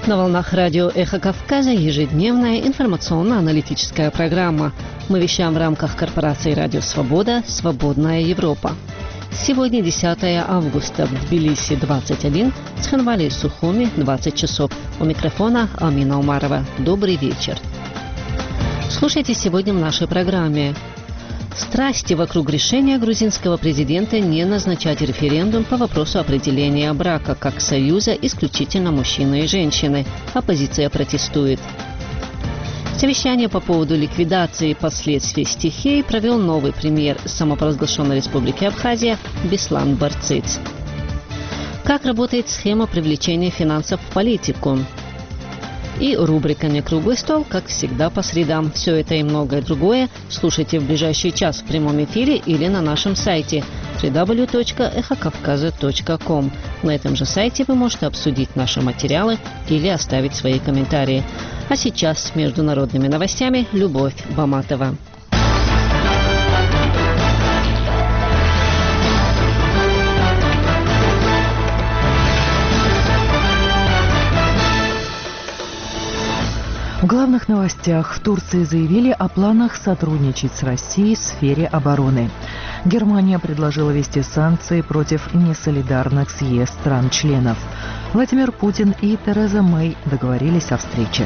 На волнах радио «Эхо Кавказа» ежедневная информационно-аналитическая программа. Мы вещаем в рамках корпорации «Радио Свобода. Свободная Европа». Сегодня 10 августа, в Тбилиси 21, в Цхинвале и Сухуми 20 часов. У микрофона Амина Умарова. Добрый вечер. Слушайте сегодня в нашей программе. Страсти вокруг решения грузинского президента не назначать референдум по вопросу определения брака как союза исключительно мужчины и женщины. Оппозиция протестует. Совещание по поводу ликвидации последствий стихии провел новый премьер самопровозглашенной республики Абхазия Беслан Барциц. Как работает схема привлечения финансов в политику? И рубрика «Не круглый стол», как всегда, по средам. Все это и многое другое слушайте в ближайший час в прямом эфире или на нашем сайте www.ekhokavkaza.com. На этом же сайте вы можете обсудить наши материалы или оставить свои комментарии. А сейчас с международными новостями Любовь Баматова. В главных новостях в Турции заявили о планах сотрудничать с Россией в сфере обороны. Германия предложила ввести санкции против несолидарных с ЕС стран-членов. Владимир Путин и Тереза Мэй договорились о встрече.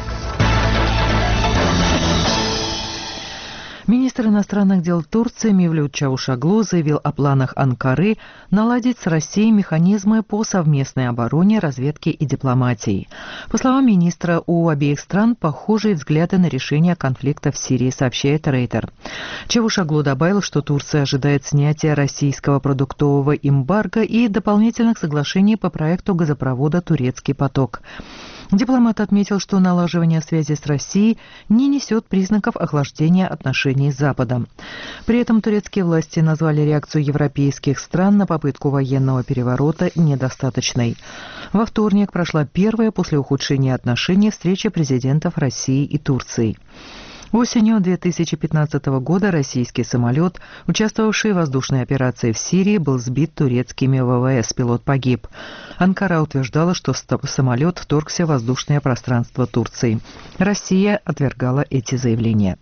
Министр иностранных дел Турции Мевлют Чавушоглу заявил о планах Анкары наладить с Россией механизмы по совместной обороне, разведке и дипломатии. По словам министра, у обеих стран похожие взгляды на решение конфликта в Сирии, сообщает Рейтер. Чавушоглу добавил, что Турция ожидает снятия российского продуктового эмбарго и дополнительных соглашений по проекту газопровода «Турецкий поток». Дипломат отметил, что налаживание связи с Россией не несет признаков охлаждения отношений с Западом. При этом турецкие власти назвали реакцию европейских стран на попытку военного переворота недостаточной. Во вторник прошла первая после ухудшения отношений встреча президентов России и Турции. Осенью 2015 года российский самолет, участвовавший в воздушной операции в Сирии, был сбит турецкими ВВС. Пилот погиб. Анкара утверждала, что самолет вторгся в воздушное пространство Турции. Россия отвергала эти заявления.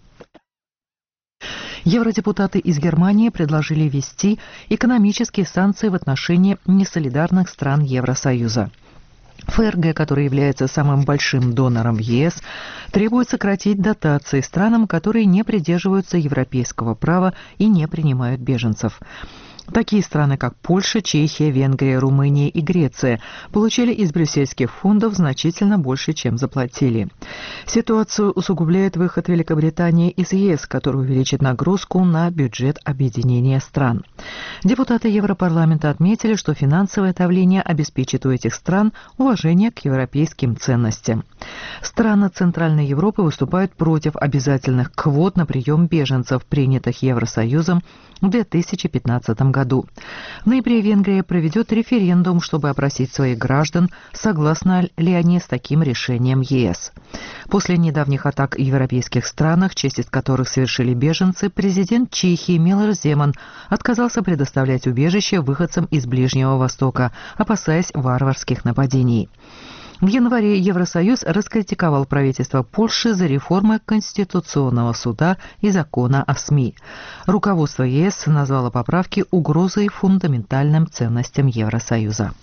Евродепутаты из Германии предложили ввести экономические санкции в отношении несолидарных стран Евросоюза. ФРГ, который является самым большим донором в ЕС, требует сократить дотации странам, которые не придерживаются европейского права и не принимают беженцев. Такие страны, как Польша, Чехия, Венгрия, Румыния и Греция, получили из брюссельских фондов значительно больше, чем заплатили. Ситуацию усугубляет выход Великобритании из ЕС, который увеличит нагрузку на бюджет объединения стран. Депутаты Европарламента отметили, что финансовое давление обеспечит у этих стран уважение к европейским ценностям. Страны Центральной Европы выступают против обязательных квот на прием беженцев, принятых Евросоюзом в 2015 году. В ноябре Венгрия проведет референдум, чтобы опросить своих граждан, согласны ли они с таким решением ЕС. После недавних атак в европейских странах, часть из которых совершили беженцы, президент Чехии Милош Земан отказался предоставлять убежище выходцам из Ближнего Востока, опасаясь варварских нападений. В январе Евросоюз раскритиковал правительство Польши за реформы Конституционного суда и закона о СМИ. Руководство ЕС назвало поправки угрозой фундаментальным ценностям Евросоюза.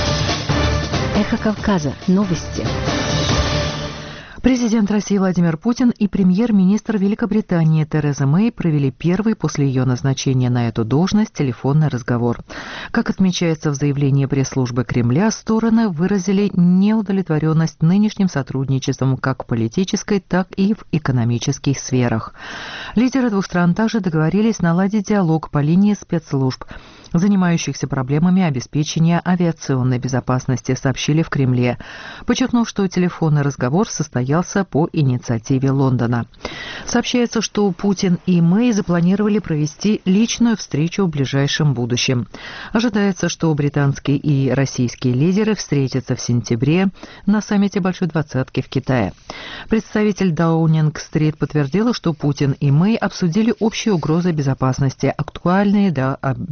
Эхо Кавказа. Новости. Президент России Владимир Путин и премьер-министр Великобритании Тереза Мэй провели первый после ее назначения на эту должность телефонный разговор. Как отмечается в заявлении пресс-службы Кремля, стороны выразили неудовлетворенность нынешним сотрудничеством как в политической, так и в экономических сферах. Лидеры двух стран также договорились наладить диалог по линии спецслужб, занимающихся проблемами обеспечения авиационной безопасности, сообщили в Кремле, подчеркнув, что телефонный разговор состоялся по инициативе Лондона. Сообщается, что Путин и Мэй запланировали провести личную встречу в ближайшем будущем. Ожидается, что британские и российские лидеры встретятся в сентябре на саммите Большой Двадцатки в Китае. Представитель Даунинг-стрит подтвердила, что Путин и Мэй обсудили общие угрозы безопасности, актуальные для обеих стран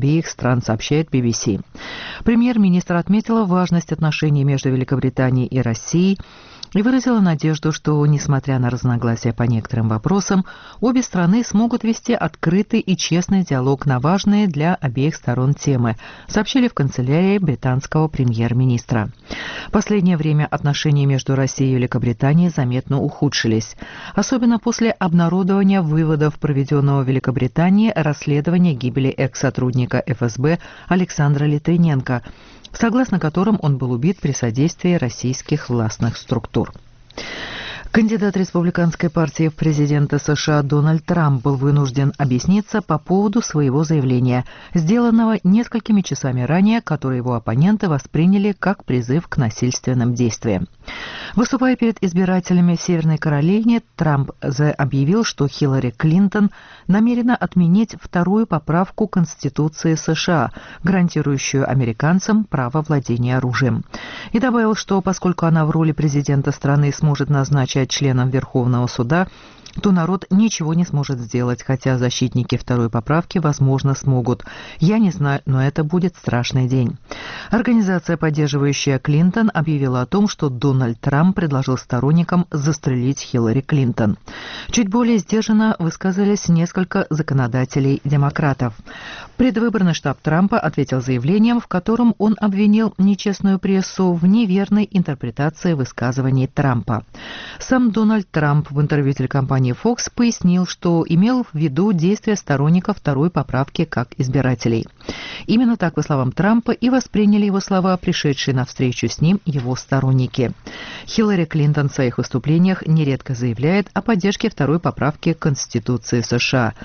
стран, сообщает BBC. Премьер-министр отметила важность отношений между Великобританией и Россией и выразила надежду, что, несмотря на разногласия по некоторым вопросам, обе страны смогут вести открытый и честный диалог на важные для обеих сторон темы, сообщили в канцелярии британского премьер-министра. В последнее время отношения между Россией и Великобританией заметно ухудшились, особенно после обнародования выводов проведенного в Великобритании расследования гибели экс-сотрудника ФСБ Александра Литвиненко, согласно которым он был убит при содействии российских властных структур. Кандидат республиканской партии в президенты США Дональд Трамп был вынужден объясниться по поводу своего заявления, сделанного несколькими часами ранее, которое его оппоненты восприняли как призыв к насильственным действиям. Выступая перед избирателями в Северной Каролине, Трамп объявил, что Хиллари Клинтон намерена отменить вторую поправку Конституции США, гарантирующую американцам право владения оружием. И добавил, что поскольку она в роли президента страны сможет назначать членом Верховного суда, то народ ничего не сможет сделать, хотя защитники второй поправки, возможно, смогут. Я не знаю, но это будет страшный день. Организация, поддерживающая Клинтон, объявила о том, что Дональд Трамп предложил сторонникам застрелить Хиллари Клинтон. Чуть более сдержанно высказались несколько законодателей-демократов. Предвыборный штаб Трампа ответил заявлением, в котором он обвинил нечестную прессу в неверной интерпретации высказываний Трампа. Сам Дональд Трамп в интервью телекомпании Fox пояснил, что имел в виду действия сторонников второй поправки как избирателей. Именно так, по словам Трампа, и восприняли его слова, пришедшие на встречу с ним его сторонники. Хиллари Клинтон в своих выступлениях нередко заявляет о поддержке второй поправки Конституции США.